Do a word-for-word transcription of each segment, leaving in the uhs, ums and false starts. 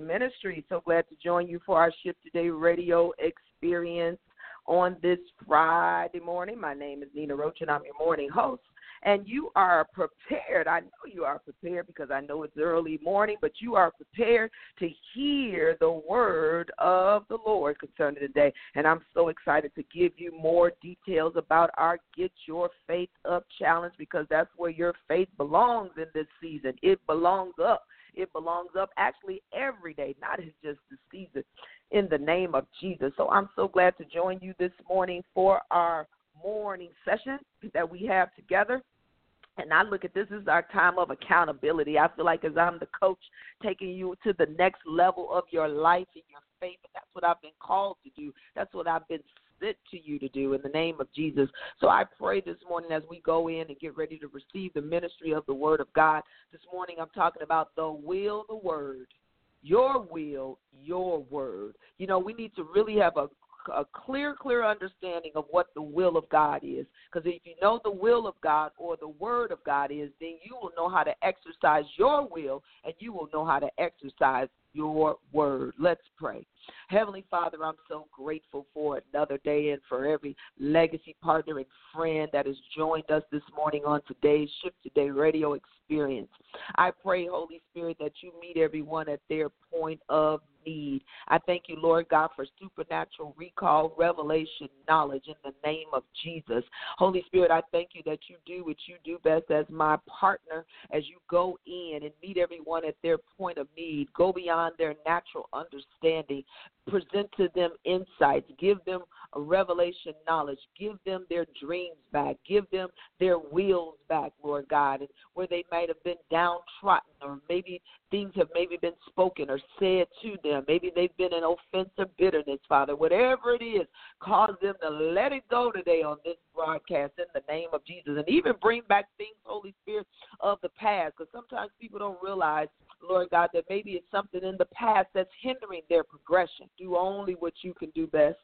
Ministry. So glad to join you for our Shift Today radio experience on this Friday morning. My name is Nina Roach, and I'm your morning host. And you are prepared. I know you are prepared because I know it's early morning, but you are prepared to hear the word of the Lord concerning today. And I'm so excited to give you more details about our Get Your Faith Up challenge, because that's where your faith belongs in this season. It belongs up. It belongs up actually every day, not just the season, in the name of Jesus. So I'm so glad to join you this morning for our morning session that we have together. And I look at this as our time of accountability. I feel like as I'm the coach taking you to the next level of your life and your faith, and that's what I've been called to do. That's what I've been sent to you to do in the name of Jesus. So I pray this morning as we go in and get ready to receive the ministry of the word of God. This morning I'm talking about the will, the word, your will, your word. You know, we need to really have a a clear, clear understanding of what the will of God is. Because if you know the will of God or the word of God is, then you will know how to exercise your will and you will know how to exercise your word. Let's pray. Heavenly Father, I'm so grateful for another day and for every legacy partner and friend that has joined us this morning on today's Shift Today radio experience. I pray, Holy Spirit, that you meet everyone at their point of need. I thank you, Lord God, for supernatural recall, revelation, knowledge in the name of Jesus. Holy Spirit, I thank you that you do what you do best as my partner as you go in and meet everyone at their point of need. Go beyond their natural understanding. Present to them insights. Give them a revelation knowledge. Give them their dreams back. Give them their wills back, Lord God, and where they might have been downtrodden, or maybe things have maybe been spoken or said to them. Maybe they've been in offense or bitterness, Father. Whatever it is, cause them to let it go today on this broadcast in the name of Jesus, and even bring back things, Holy Spirit, of the past, because sometimes people don't realize, Lord God, that maybe it's something in the past that's hindering their progression. Do only what you can do best.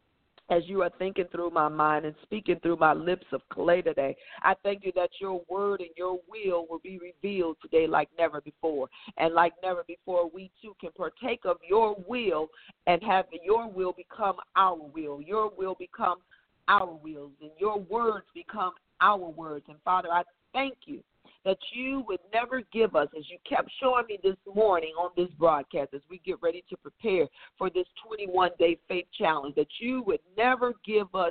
As you are thinking through my mind and speaking through my lips of clay today, I thank you that your word and your will will be revealed today like never before. And like never before, we too can partake of your will and have your will become our will. Your will become our wills, and your words become our words. And Father, I thank you that you would never give us, as you kept showing me this morning on this broadcast as we get ready to prepare for this twenty-one day faith challenge, that you would never give us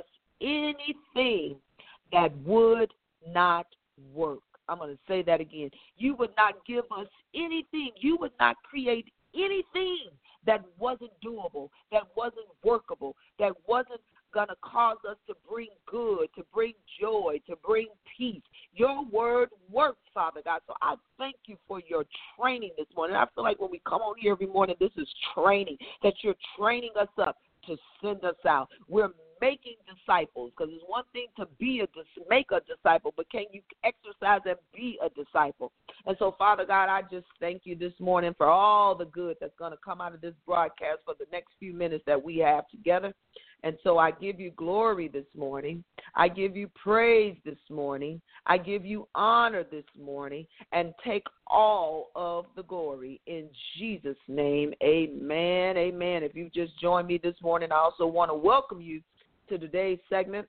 anything that would not work. I'm going to say that again. You would not give us anything. You would not create anything that wasn't doable, that wasn't workable, that wasn't going to cause us to bring good, to bring joy, to bring peace. Your word works, Father God. So I thank you for your training this morning. I feel like when we come on here every morning, this is training, that you're training us up to send us out. We're making disciples, because it's one thing to be a make a disciple, but can you exercise and be a disciple? And so, Father God, I just thank you this morning for all the good that's going to come out of this broadcast for the next few minutes that we have together. And so I give you glory this morning. I give you praise this morning. I give you honor this morning, and take all of the glory in Jesus' name. Amen. Amen. If you just joined me this morning, I also want to welcome you to today's segment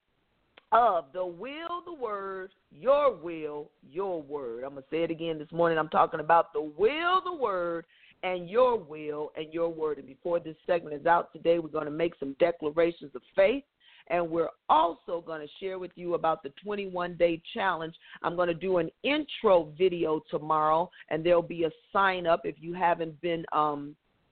of the will, the word, your will, your word. I'm going to say it again this morning. I'm talking about the will, the word, and your will and your word. And before this segment is out today, we're going to make some declarations of faith, and we're also going to share with you about the twenty-one day challenge. I'm going to do an intro video tomorrow, and there'll be a sign up if you haven't been um,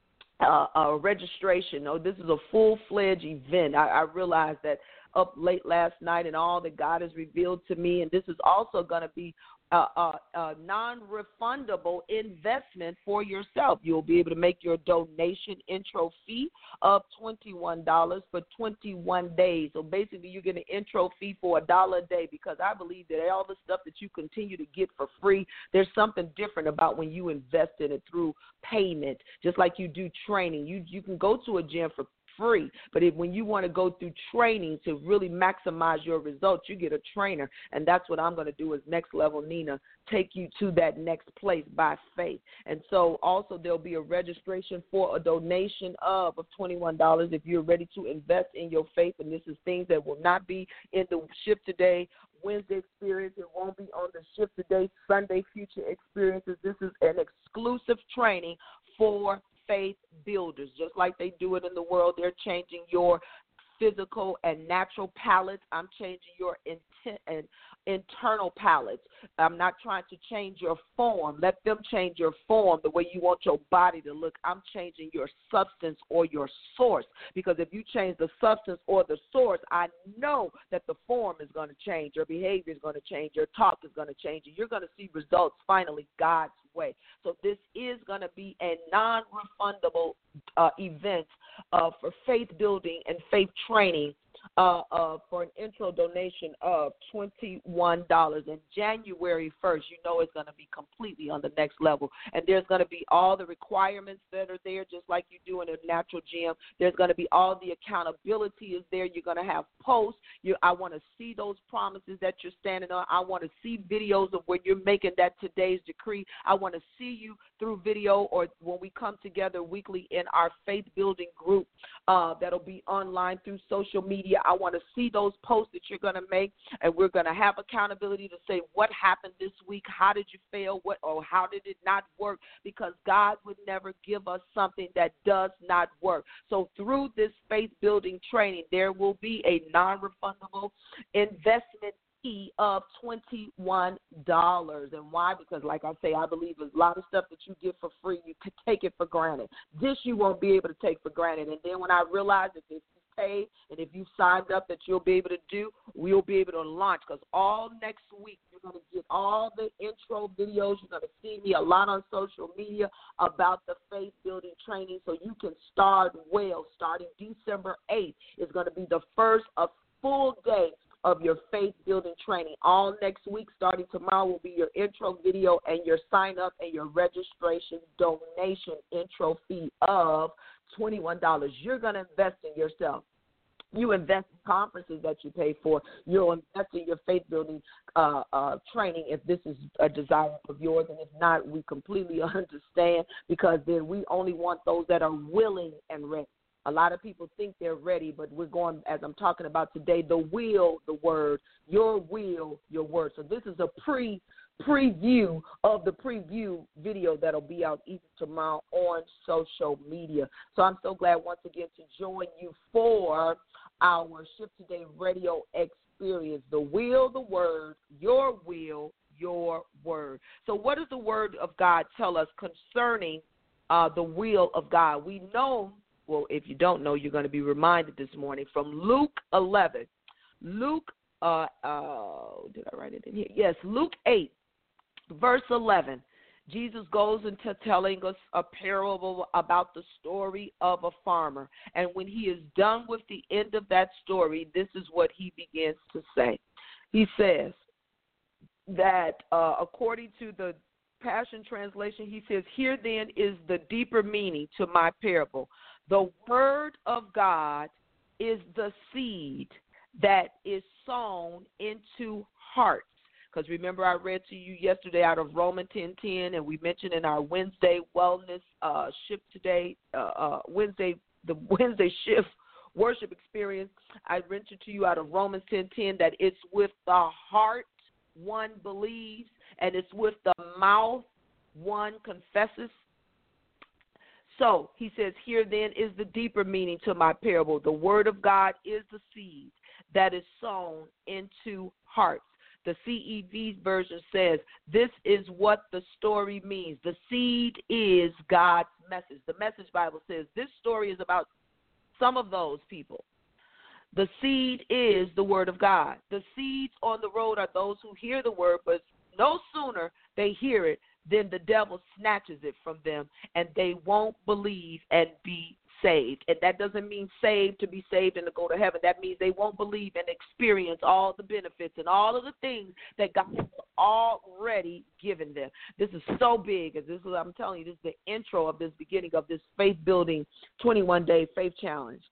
uh, a registration. Oh, this is a full-fledged event. I, I realize that up late last night and all that God has revealed to me, and this is also going to be a, a, a non-refundable investment for yourself. You'll be able to make your donation intro fee of twenty-one dollars for twenty-one days. So basically you get an intro fee for a dollar a day, because I believe that all the stuff that you continue to get for free, there's something different about when you invest in it through payment, just like you do training. You, you can go to a gym for free. But if, when you want to go through training to really maximize your results, you get a trainer. And that's what I'm going to do is Next Level Nina, take you to that next place by faith. And so also there'll be a registration for a donation of, of twenty-one dollars if you're ready to invest in your faith. And this is things that will not be in the Shift Today Wednesday experience. It won't be on the Shift Today Sunday Future experiences. This is an exclusive training for faith builders. Just like they do it in the world, they're changing your physical and natural palates. I'm changing your intent and internal palates. I'm not trying to change your form. Let them change your form the way you want your body to look. I'm changing your substance or your source, because if you change the substance or the source, I know that the form is going to change. Your behavior is going to change. Your talk is going to change. And you're going to see results finally God's way. So this is going to be a non-refundable uh, event uh, for faith building and faith training uh, uh, for an intro donation of twenty-one dollars. And January first, you know it's going to be completely on the next level. And there's going to be all the requirements that are there, just like you do in a natural gym. There's going to be all the accountability is there. You're going to have posts. You, I want to see those promises that you're standing on. I want to see videos of when you're making that today's decree. I want to see you through video or when we come together weekly in our faith building group uh, that'll be online through social media. I want to see those posts that you're going to make, and we're going to have accountability to say what happened this week, how did you fail, what or how did it not work, because God would never give us something that does not work. So through this faith building training, there will be a non-refundable investment of twenty-one dollars. And why? Because, like I say, I believe there's a lot of stuff that you get for free, you could take it for granted. This you won't be able to take for granted. And then when I realized that this is paid and if you signed up that you'll be able to do, we'll be able to launch, because all next week you're going to get all the intro videos. You're going to see me a lot on social media about the faith building training, so you can start well. Starting December eighth is going to be the first of full day of your faith-building training. All next week, starting tomorrow, will be your intro video and your sign-up and your registration donation intro fee of twenty-one dollars. You're going to invest in yourself. You invest in conferences that you pay for. You'll invest in your faith-building uh, uh, training if this is a desire of yours. And if not, we completely understand, because then we only want those that are willing and ready. A lot of people think they're ready, but we're going, as I'm talking about today, the will, the word, your will, your word. So this is a pre preview of the preview video that'll be out even tomorrow on social media. So I'm so glad once again to join you for our Shift Today radio experience. The will, the word, your will, your word. So what does the word of God tell us concerning uh, the will of God? We know. Well, if you don't know, you're going to be reminded this morning from Luke eleven. Luke, uh, uh, did I write it in here? Yes, Luke eight, verse eleven. Jesus goes into telling us a parable about the story of a farmer. And when he is done with the end of that story, this is what he begins to say. He says that uh, according to the Passion Translation, he says, "Here then is the deeper meaning to my parable. The word of God is the seed that is sown into hearts." Because remember, I read to you yesterday out of Romans ten ten, and we mentioned in our Wednesday Wellness uh, Shift Today, uh, uh, Wednesday, the Wednesday Shift Worship Experience, I mentioned to you out of Romans ten ten that it's with the heart one believes, and it's with the mouth one confesses. So he says, here then is the deeper meaning to my parable. The word of God is the seed that is sown into hearts. The C E V version says, this is what the story means. The seed is God's message. The Message Bible says this story is about some of those people. The seed is the word of God. The seeds on the road are those who hear the word, but no sooner they hear it, then the devil snatches it from them, and they won't believe and be saved. And that doesn't mean saved to be saved and to go to heaven. That means they won't believe and experience all the benefits and all of the things that God has already given them. This is so big, as this is, I'm telling you, this is the intro of this beginning of this faith-building twenty-one day faith challenge.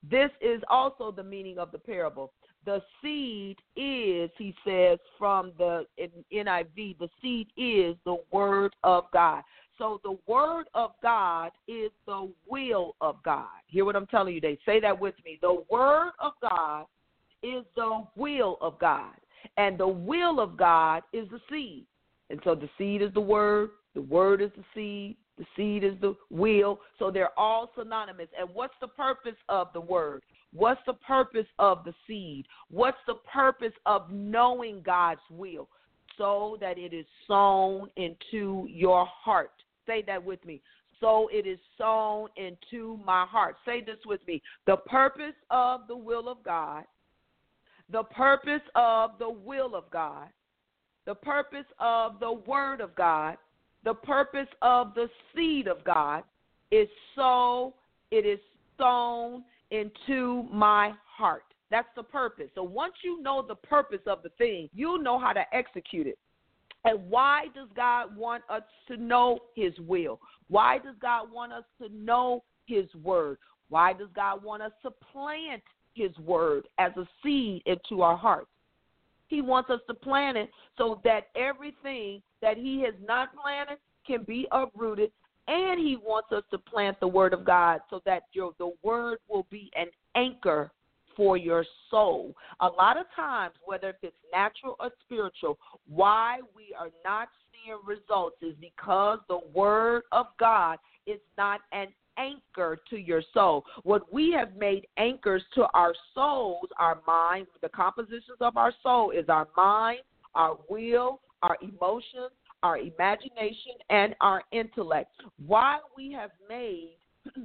This is also the meaning of the parable. The seed is, he says, from the N I V, the seed is the word of God. So the word of God is the will of God. Hear what I'm telling you today. Say that with me. The word of God is the will of God. And the will of God is the seed. And so the seed is the word. The word is the seed. The seed is the will. So they're all synonymous. And what's the purpose of the word? What's the purpose of the seed? What's the purpose of knowing God's will? So that it is sown into your heart. Say that with me. So it is sown into my heart. Say this with me. The purpose of the will of God, the purpose of the will of God, the purpose of the word of God, the purpose of the seed of God is so it is sown into my heart. That's the purpose. So once you know the purpose of the thing, you'll know how to execute it. And why does God want us to know his will? Why does God want us to know his word? Why does God want us to plant his word as a seed into our hearts? He wants us to plant it so that everything that he has not planted can be uprooted, and he wants us to plant the word of God so that your, the word will be an anchor for your soul. A lot of times, whether if it's natural or spiritual, why we are not seeing results is because the word of God is not an anchor to your soul. What we have made anchors to our souls, our mind, the compositions of our soul is our mind, our will, our emotions, our imagination, and our intellect. Why we have made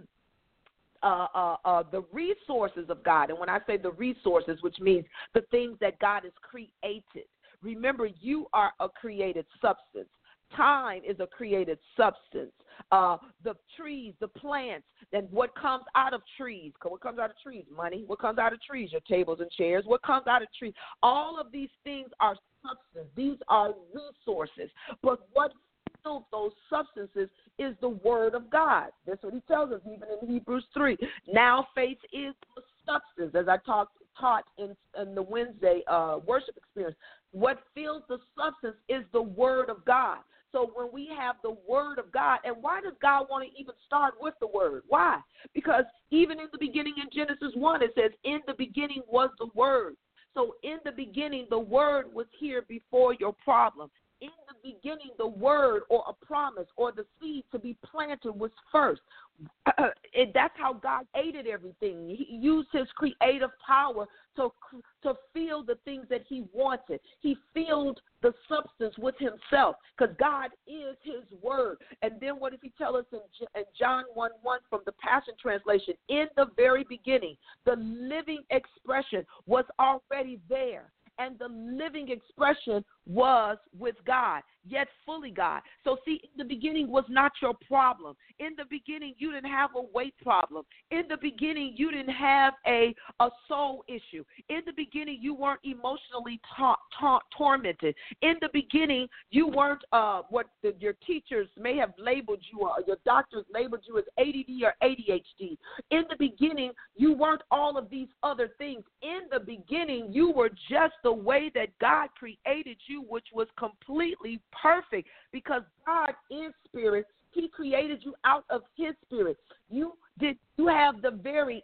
Uh, uh, uh, the resources of God. And when I say the resources, which means the things that God has created. Remember, you are a created substance. Time is a created substance. Uh, the trees, the plants, and what comes out of trees. What comes out of trees? Money. What comes out of trees? Your tables and chairs. What comes out of trees? All of these things are substance. These are resources. But what fills those substances is the word of God. That's what he tells us even in Hebrews three. Now faith is the substance, as I talked taught in, in the Wednesday uh, worship experience. What fills the substance is the word of God. So when we have the word of God, and why does God want to even start with the word? Why? Because even in the beginning in Genesis one, it says, in the beginning was the word. So in the beginning, the word was here before your problem. In the beginning, the word or a promise or the seed to be planted was first. Uh, and that's how God aided everything. He used his creative power to to fill the things that he wanted. He filled the substance with himself because God is his word. And then what does he tell us in, in John one one from the Passion Translation? In the very beginning, the living expression was already there. And the living expression was with God, yet fully God. So see, in the beginning was not your problem. In the beginning, you didn't have a weight problem. In the beginning, you didn't have a, a soul issue. In the beginning, you weren't emotionally ta- ta- tormented. In the beginning, you weren't uh, what the, your teachers may have labeled you, or your doctors labeled you as A D D or A D H D. In the beginning, you weren't all of these other things. In the beginning, you were just the way that God created you, which was completely perfect, because God is spirit. He created you out of his spirit. You did. You have the very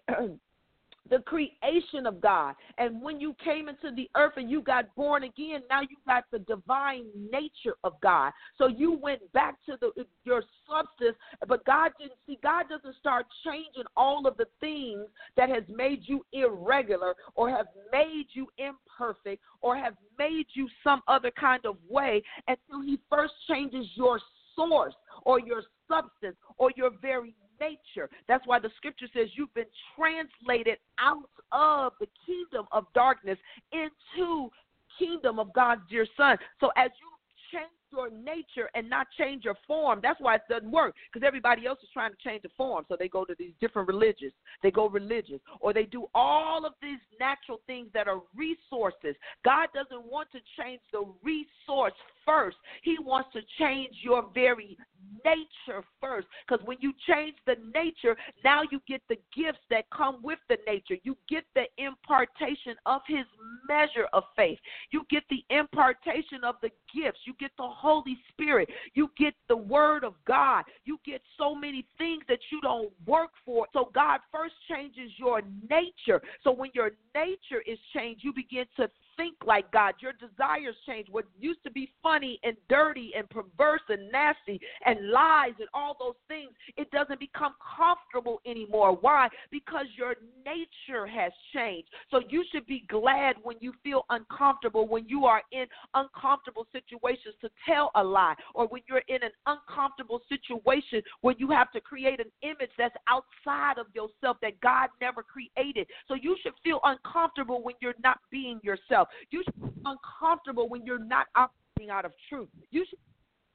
the creation of God. And when you came into the earth and you got born again, now you got the divine nature of God. So you went back to the your substance, but God didn't see. God doesn't start changing all of the things that has made you irregular or have made you imperfect or have made you some other kind of way until he first changes your source or your substance or your very nature. That's why the scripture says you've been translated out of the kingdom of darkness into kingdom of God's dear son. So as you change your nature and not change your form, that's why it doesn't work, because everybody else is trying to change the form. So they go to these different religions. They go religious, or they do all of these natural things that are resources. God doesn't want to change the resource first. He wants to change your very nature first, because when you change the nature, now you get the gifts that come with the nature. You get the impartation of his measure of faith. You get the impartation of the gifts. You get the Holy Spirit. You get the word of God. You get so many things that you don't work for. So God first changes your nature. So when your nature is changed, you begin to think like God. Your desires change. What used to be funny and dirty and perverse and nasty and lies and all those things, it doesn't become comfortable anymore. Why? Because your nature has changed. So you should be glad when you feel uncomfortable, when you are in uncomfortable situations to tell a lie, or when you're in an uncomfortable situation where you have to create an image that's outside of yourself that God never created. So you should feel uncomfortable when you're not being yourself. You should be uncomfortable when you're not operating out of truth. You should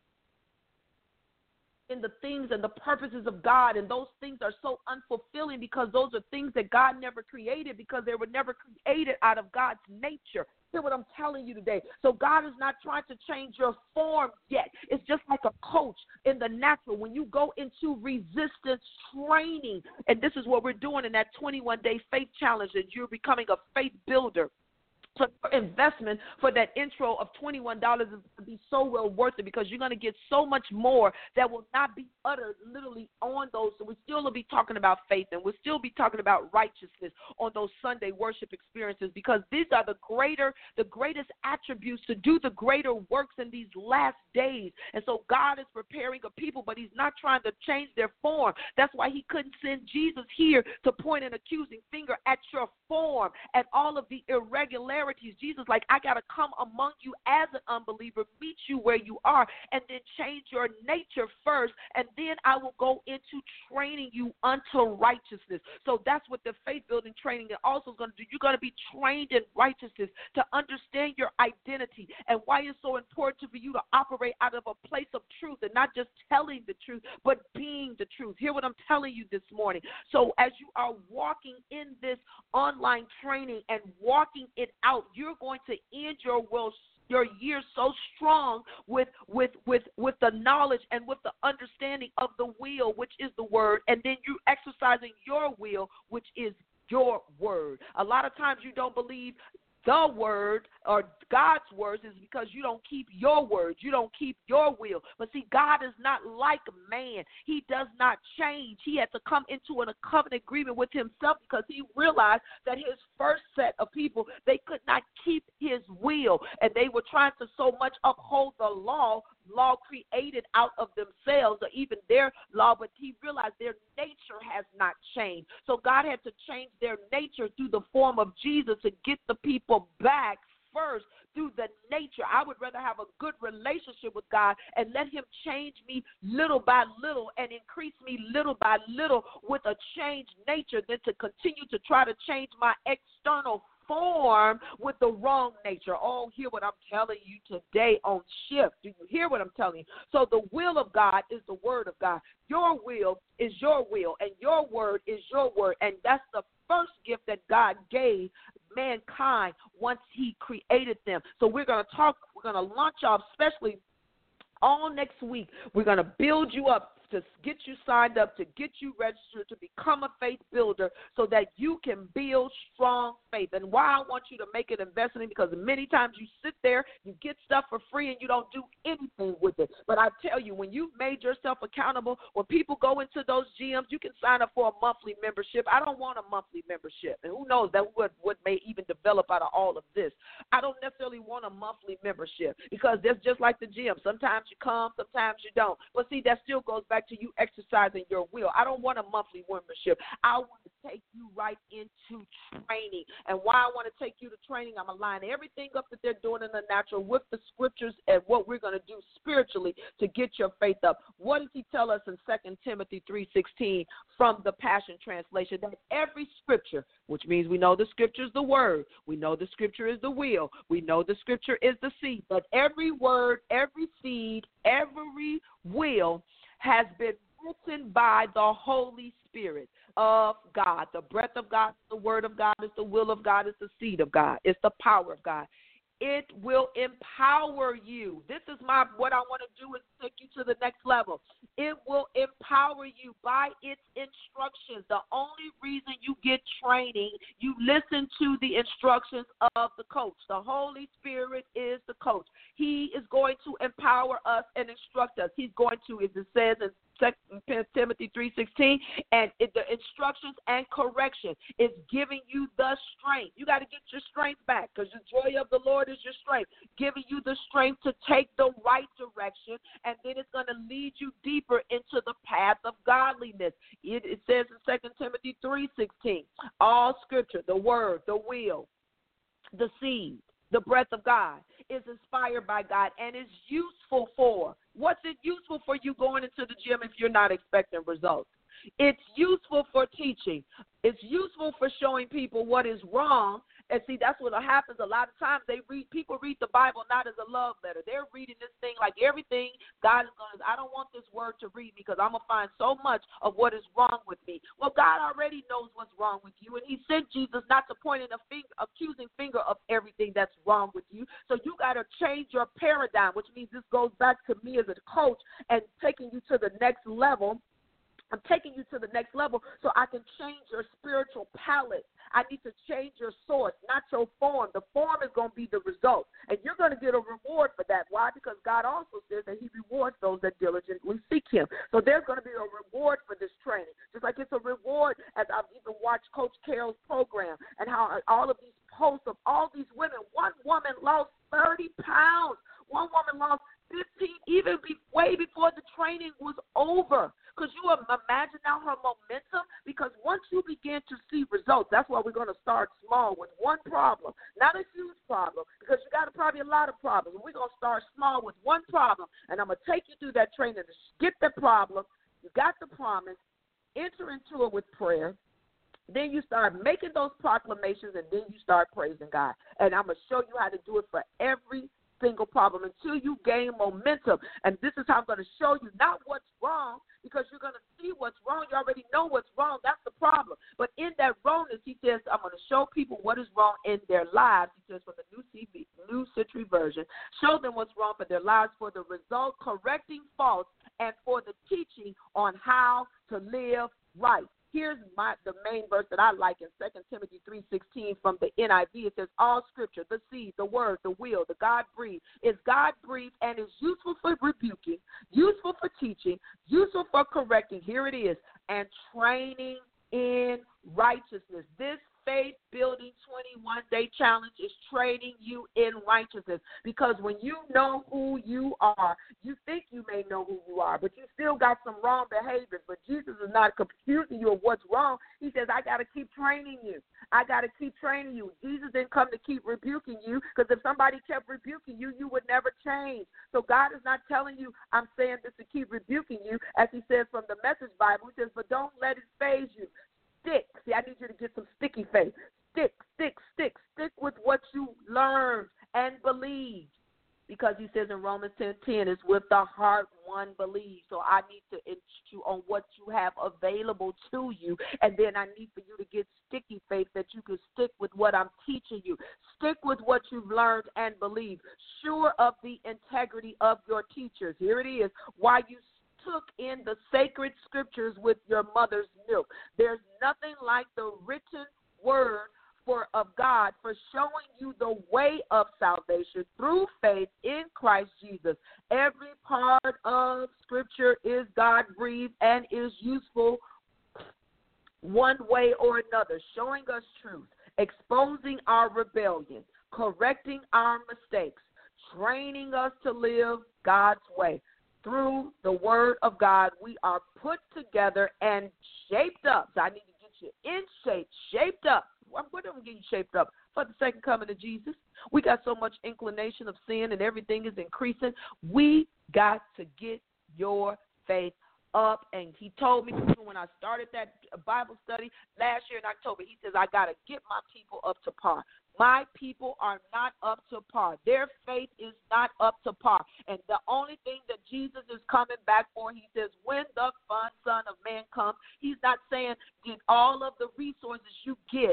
in the things and the purposes of God, and those things are so unfulfilling because those are things that God never created, because they were never created out of God's nature. Hear what I'm telling you today. So God is not trying to change your form yet. It's just like a coach in the natural. When you go into resistance training, and this is what we're doing in that twenty-one day faith challenge, and you're becoming a faith builder. So investment for that intro of twenty-one dollars is going to be so well worth it, because you're going to get so much more that will not be uttered literally on those. So we still will be talking about faith, and we'll still be talking about righteousness on those Sunday worship experiences, because these are the greater, the greatest attributes to do the greater works in these last days. And so God is preparing a people, but he's not trying to change their form. That's why he couldn't send Jesus here to point an accusing finger at your form, at all of the irregularities. Jesus, like, I got to come among you as an unbeliever, meet you where you are, and then change your nature first, and then I will go into training you unto righteousness. So that's what the faith building training is also going to do. You're going to be trained in righteousness to understand your identity and why it's so important for you to operate out of a place of truth, and not just telling the truth, but being the truth. Hear what I'm telling you this morning. So as you are walking in this online training and walking it out, you're going to end your will your year so strong with with with with the knowledge and with the understanding of the will, which is the word, and then you exercising your will, which is your word. A lot of times you don't believe the word or God's words is because you don't keep your words. You don't keep your will. But see, God is not like man. He does not change. He had to come into a covenant agreement with himself, because he realized that his first set of people, they could not keep his will, and they were trying to so much uphold the law, law created out of themselves, or even their law, but he realized their nature has not changed. So God had to change their nature through the form of Jesus to get the people back first through the nature. I would rather have a good relationship with God and let him change me little by little and increase me little by little with a changed nature than to continue to try to change my external form with the wrong nature. Oh, hear what I'm telling you today on Shift. Do you hear what I'm telling you? So the will of God is the word of God. Your will is your will, and your word is your word. And that's the first gift that God gave mankind once he created them. So we're going to talk, we're going to launch off, especially all next week. We're going to build you up to get you signed up, to get you registered, to become a faith builder so that you can build strong faith. And why I want you to make an investment, because many times you sit there, you get stuff for free, and you don't do anything with it. But I tell you, when you've made yourself accountable, when people go into those G Ms, you can sign up for a monthly membership. I don't want a monthly membership. And who knows that what, what may even develop out of all of this. I don't necessarily want a monthly membership, because that's just like the gym. Sometimes you come, sometimes you don't. But see, that still goes back to you exercising your will. I don't want a monthly membership. I want to take you right into training. And why I want to take you to training, I'm aligning everything up that they're doing in the natural with the scriptures and what we're going to do spiritually to get your faith up. What does he tell us in Second Timothy three sixteen from the Passion Translation? That every scripture, which means we know the scripture is the word, we know the scripture is the will, we know the scripture is the seed, but every word, every seed, every will has been written by the Holy Spirit of God. The breath of God is the word of God, is the will of God, is the seed of God, it's the power of God. It will empower you. This is my what I want to do is take you to the next level. It will empower you by its instructions. The only reason you get training, you listen to the instructions of the coach. The Holy Spirit is the coach. He is going to empower us and instruct us. He's going to, as it says in Second Timothy three sixteen, and it, the instructions and correction is giving you the strength. You got to get your strength back, because the joy of the Lord is your strength, giving you the strength to take the right direction, and then it's going to lead you deeper into the path of godliness. It, it says in Second Timothy three sixteen, all scripture, the word, the will, the seed, the breath of God is inspired by God and is useful for. What's it useful for you going into the gym if you're not expecting results? It's useful for teaching. It's useful for showing people what is wrong. And see, that's what happens a lot of times. They read, people read the Bible not as a love letter. They're reading this thing like everything God is going to, I don't want this word to read because I'm going to find so much of what is wrong with me. Well, God already knows what's wrong with you, and he sent Jesus not to point in a finger, accusing finger of everything that's wrong with you. So you got to change your paradigm, which means this goes back to me as a coach and taking you to the next level. I'm taking you to the next level so I can change your spiritual palette. I need to change your source, not your form. The form is going to be the result, and you're going to get a reward for that. Why? Because God also says that he rewards those that diligently seek him. So there's going to be a reward for this training, just like it's a reward as I've even watched Coach Carroll's program and how all of these posts of all these women, one woman lost thirty pounds. One woman lost fifteen, even be, way before the training was over. Because you imagine now her momentum, because once you begin to see results, that's why we're going to start small with one problem, not a huge problem, because you got probably a lot of problems. We're going to start small with one problem, and I'm going to take you through that training to skip the problem. You got the promise, enter into it with prayer. Then you start making those proclamations, and then you start praising God. And I'm going to show you how to do it for every single problem until you gain momentum. And this is how I'm going to show you not what's wrong, because you're going to see what's wrong. You already know what's wrong. That's the problem. But in that wrongness, he says, I'm going to show people what is wrong in their lives. He says from the New, C V, New Century Version, show them what's wrong for their lives, for the result, correcting faults, and for the teaching on how to live right. Here's my the main verse that I like in Second Timothy three sixteen from the N I V. It says, all scripture, the seed, the word, the will, the God-breathed, is God-breathed and is useful for rebuking, useful for teaching, useful for correcting. Here it is, and training in righteousness. This faith-building twenty-one day challenge is training you in righteousness, because when you know who you are, you think you may know who you are, but you still got some wrong behaviors. But Jesus is not confusing you of what's wrong. He says, I got to keep training you. I got to keep training you. Jesus didn't come to keep rebuking you, because if somebody kept rebuking you, you would never change. So God is not telling you, I'm saying this to keep rebuking you, as he says from the Message Bible. He says, but don't let it phase you. Stick. See, I need you to get some sticky faith. Stick, stick, stick. Stick with what you learned and believed. Because he says in Romans ten ten, it's with the heart one believes. So I need to educate you on what you have available to you. And then I need for you to get sticky faith that you can stick with what I'm teaching you. Stick with what you've learned and believed. Sure of the integrity of your teachers. Here it is. Why you took in the sacred scriptures with your mother's milk. There's nothing like the written word for of God for showing you the way of salvation through faith in Christ Jesus. Every part of scripture is God-breathed and is useful one way or another, showing us truth, exposing our rebellion, correcting our mistakes, training us to live God's way. Through the word of God, we are put together and shaped up. So I need to get you in shape, shaped up. I'm going to get you shaped up for the second coming of Jesus. We got so much inclination of sin and everything is increasing. We got to get your faith up. And he told me when I started that Bible study last year in October, he says, I got to get my people up to par. My people are not up to par. Their faith is not up to par. And the only thing that Jesus is coming back for, he says, when the fun Son of Man comes, he's not saying get all of the resources you get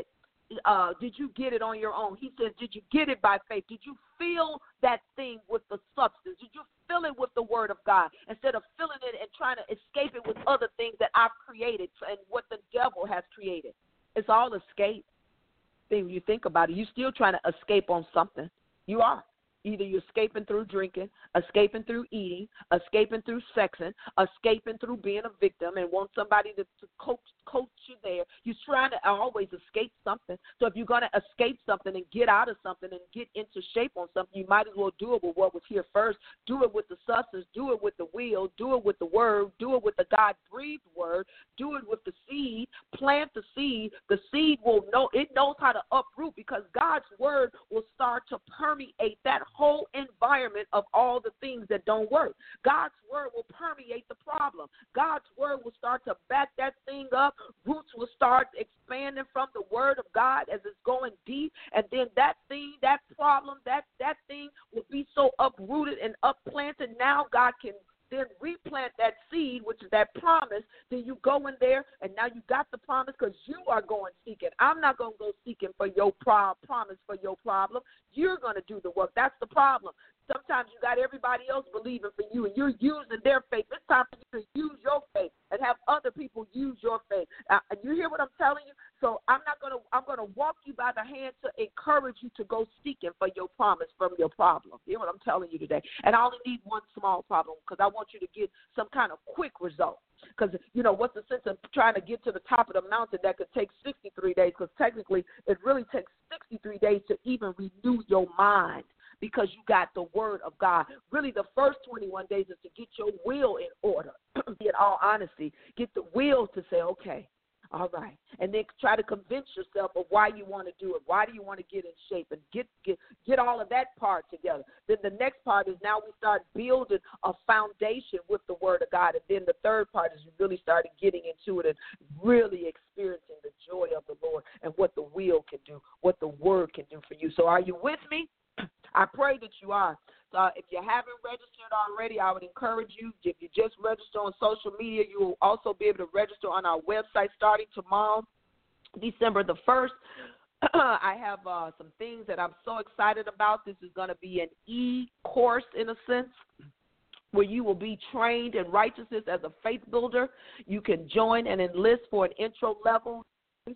uh, did you get it on your own? He says, did you get it by faith? Did you feel that thing with the substance? Did you fill it with the word of God instead of filling it and trying to escape it with other things that I've created and what the devil has created? It's all escape. When you think about it, you're still trying to escape on something. You are. Either you're escaping through drinking, escaping through eating, escaping through sexing, escaping through being a victim and want somebody to, to coach coach you there. You're trying to always escape something. So if you're going to escape something and get out of something and get into shape on something, you might as well do it with what was here first. Do it with the substance. Do it with the will. Do it with the word. Do it with the God-breathed word. Do it with the seed. Plant the seed. The seed will know. It knows how to uproot because God's word will start to permeate that whole environment of all the things that don't work. God's word will permeate the problem. God's word will start to back that thing up. Roots will start expanding from the word of God as it's going deep, and then that thing, that problem, that, that thing will be so uprooted and upplanted. Now God can then replant that seed, which is that promise. Then you go in there, and now you got the promise because you are going seeking. I'm not going to go seeking for your pro- promise for your problem. You're going to do the work. That's the problem. Sometimes you got everybody else believing for you, and you're using their faith. It's time for you to use your faith and have other people use your faith. Uh, you hear what I'm telling you? So I'm not going to. I'm going to walk you by the hand to encourage you to go seeking for your promise from your problem. You hear what I'm telling you today? And I only need one small problem because I want you to get some kind of quick result. Because, you know, what's the sense of trying to get to the top of the mountain that could take sixty-three days? Because technically it really takes sixty-three days to even renew your mind. Because you got the word of God. Really, the first twenty-one days is to get your will in order. In all honesty, get the will to say, okay, all right. And then try to convince yourself of why you want to do it. Why do you want to get in shape? And get, get, get all of that part together. Then the next part is now we start building a foundation with the word of God. And then the third part is you really started getting into it and really experiencing the joy of the Lord and what the will can do, what the word can do for you. So are you with me? I pray that you are. So if you haven't registered already, I would encourage you. If you just register on social media, you will also be able to register on our website starting tomorrow, December the first. I have uh, some things that I'm so excited about. This is going to be an e-course in a sense, where you will be trained in righteousness as a faith builder. You can join and enlist for an intro level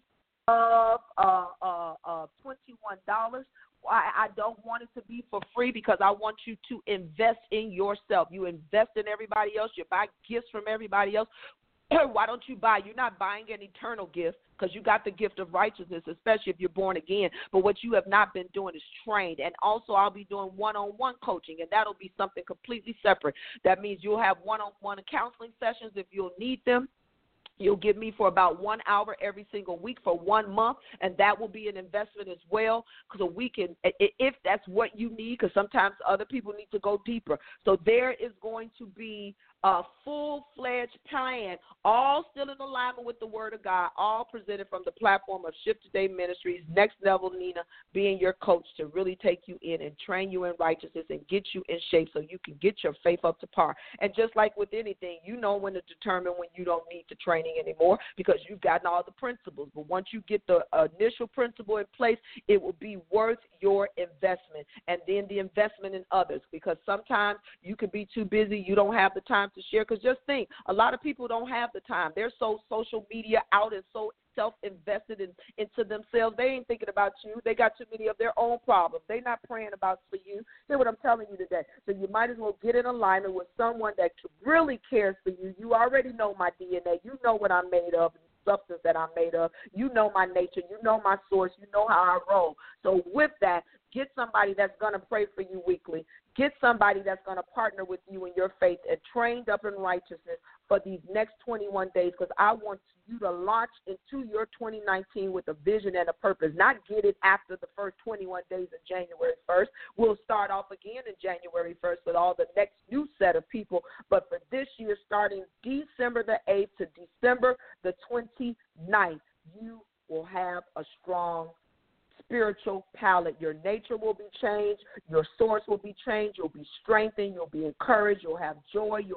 of uh, uh, uh, twenty-one dollars. I, I don't want it to be for free because I want you to invest in yourself. You invest in everybody else. You buy gifts from everybody else. Why don't you buy? You're not buying an eternal gift because you got the gift of righteousness, especially if you're born again. But what you have not been doing is trained. And also I'll be doing one-on-one coaching, and that'll be something completely separate. That means you'll have one-on-one counseling sessions if you'll need them. You'll give me for about one hour every single week for one month, and that will be an investment as well because we can, if that's what you need, because sometimes other people need to go deeper. So there is going to be a full-fledged plan, all still in alignment with the Word of God, all presented from the platform of Shift Today Ministries, Next Level Nina, being your coach to really take you in and train you in righteousness and get you in shape so you can get your faith up to par. And just like with anything, you know when to determine when you don't need the training anymore because you've gotten all the principles. But once you get the initial principle in place, it will be worth your investment and then the investment in others because sometimes you can be too busy, you don't have the time to share. Because just think, a lot of people don't have the time. They're so social media out and so self-invested in, into themselves. They ain't thinking about you. They got too many of their own problems. They're not praying about for you. Hear what I'm telling you today. So you might as well get in alignment with someone that really cares for you. You already know my D N A. You know what I'm made of. Substance that I'm made of. You know my nature. You know my source. You know how I roll. So with that, get somebody that's going to pray for you weekly. Get somebody that's going to partner with you in your faith and trained up in righteousness for these next twenty-one days because I want you to launch into your twenty nineteen with a vision and a purpose, not get it after the first twenty-one days of January first. We'll start off again in January first with all the next new set of people. But for this year, starting December the eighth to December the twenty-ninth, you will have a strong spiritual palette. Your nature will be changed. Your source will be changed. You'll be strengthened. You'll be encouraged. You'll have joy. You'll be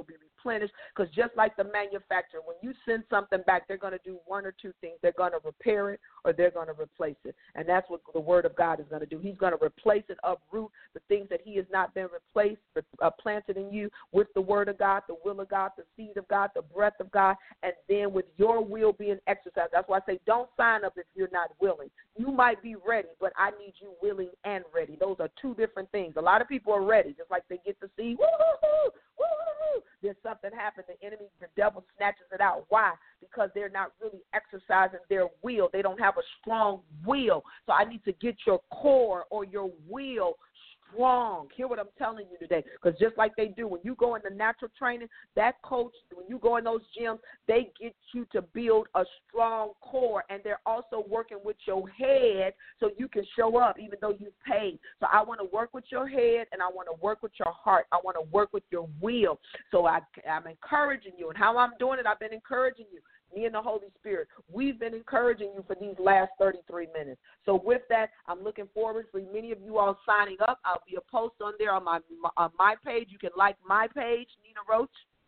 replenished, because just like the manufacturer, when you send something back, they're going to do one or two things. They're going to repair it or they're going to replace it, and that's what the word of God is going to do. He's going to replace and uproot the things that he has not been replaced, uh, planted in you with the word of God, the will of God, the seed of God, the breath of God, and then with your will being exercised. That's why I say don't sign up if you're not willing. You might be ready, but I need you willing and ready. Those are two different things. A lot of people are ready, just like they get to see, woo-hoo-hoo, woo-hoo-hoo. Then something happens, the enemy, the devil snatches it out. Why? Because they're not really exercising their will. They don't have a strong will. So I need to get your core or your will strong. Hear what I'm telling you today, because just like they do when you go into natural training, that coach, when you go in those gyms, they get you to build a strong core, and they're also working with your head so you can show up even though you paid. So I want to work with your head, and I want to work with your heart. I want to work with your will. So I, I'm encouraging you, and how I'm doing it, I've been encouraging you. Me and the Holy Spirit, we've been encouraging you for these last thirty-three minutes. So with that, I'm looking forward for many of you all signing up. I'll be a post on there on my on my page. You can like my page, Nina Roach,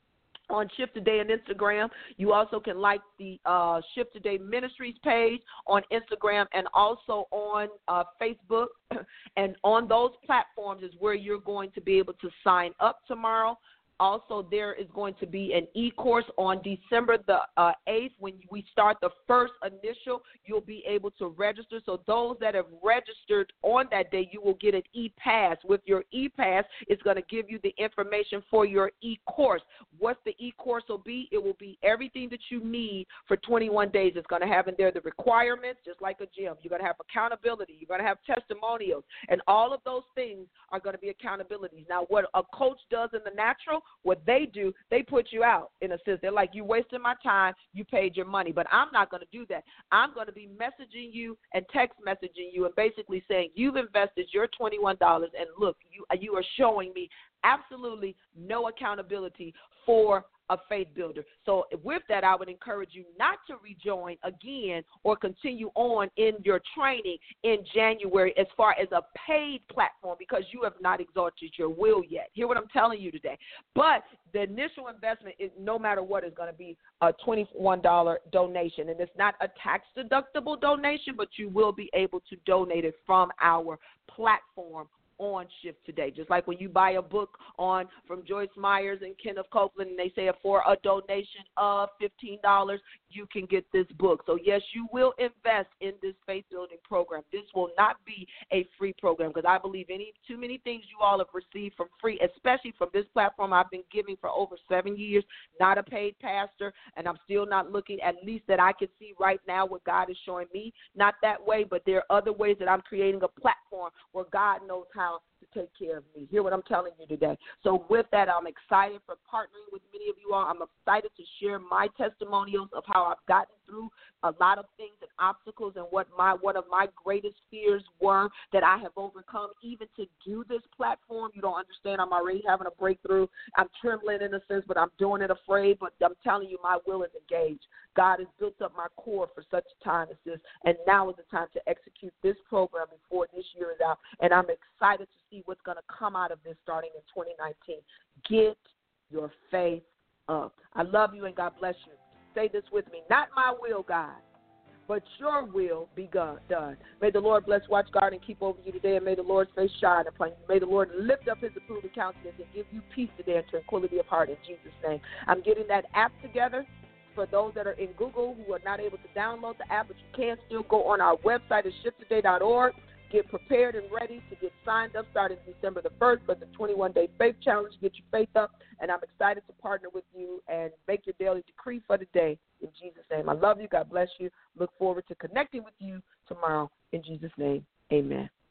on Shift Today on Instagram. You also can like the uh, Shift Today Ministries page on Instagram and also on uh, Facebook. And on those platforms is where you're going to be able to sign up tomorrow. Also, there is going to be an e-course on December the uh, eighth. When we start the first initial, you'll be able to register. So those that have registered on that day, you will get an e-pass. With your e-pass, it's going to give you the information for your e-course. What the e-course will be, it will be everything that you need for twenty-one days. It's going to have in there the requirements, just like a gym. You're going to have accountability. You're going to have testimonials. And all of those things are going to be accountabilities. Now, what a coach does in the natural, what they do, they put you out in a sense. They're like, you wasted my time, you paid your money. But I'm not going to do that. I'm going to be messaging you and text messaging you and basically saying, you've invested your twenty-one dollars, and look, you you are showing me absolutely no accountability for a faith builder. So with that, I would encourage you not to rejoin again or continue on in your training in January as far as a paid platform, because you have not exalted your will yet. Hear what I'm telling you today. But the initial investment is, no matter what, is going to be a twenty-one dollars donation. And it's not a tax-deductible donation, but you will be able to donate it from our platform on Shift Today. Just like when you buy a book on from Joyce Myers and Kenneth Copeland, and they say for a donation of fifteen dollars, you can get this book. So, yes, you will invest in this faith-building program. This will not be a free program, because I believe any too many things you all have received from free, especially from this platform I've been giving for over seven years, not a paid pastor, and I'm still not looking, at least that I can see right now, what God is showing me. Not that way, but there are other ways that I'm creating a platform where God knows how to take care of me. Hear what I'm telling you today. So with that, I'm excited for partnering with many of you all. I'm excited to share my testimonials of how I've gotten through a lot of things and obstacles, and what my one of my greatest fears were that I have overcome, even to do this platform. You don't understand. I'm already having a breakthrough. I'm trembling in a sense, but I'm doing it afraid. But I'm telling you, my will is engaged. God has built up my core for such a time as this, and now is the time to execute this program before this year is out. And I'm excited to see what's going to come out of this starting in twenty nineteen. Get your faith up. I love you, and God bless you. Say this with me. Not my will, God, but your will be done. May the Lord bless, watch, guard, and keep over you today, and may the Lord's face shine upon you. May the Lord lift up his approving countenance and give you peace today and tranquility of heart in Jesus' name. I'm getting that app together for those that are in Google who are not able to download the app, but you can still go on our website at shift today dot org. Get prepared and ready to get signed up starting December the first for the twenty-one day faith challenge. Get your faith up, and I'm excited to partner with you and make your daily decree for the day in Jesus' name. I love you. God bless you. Look forward to connecting with you tomorrow in Jesus' name. Amen.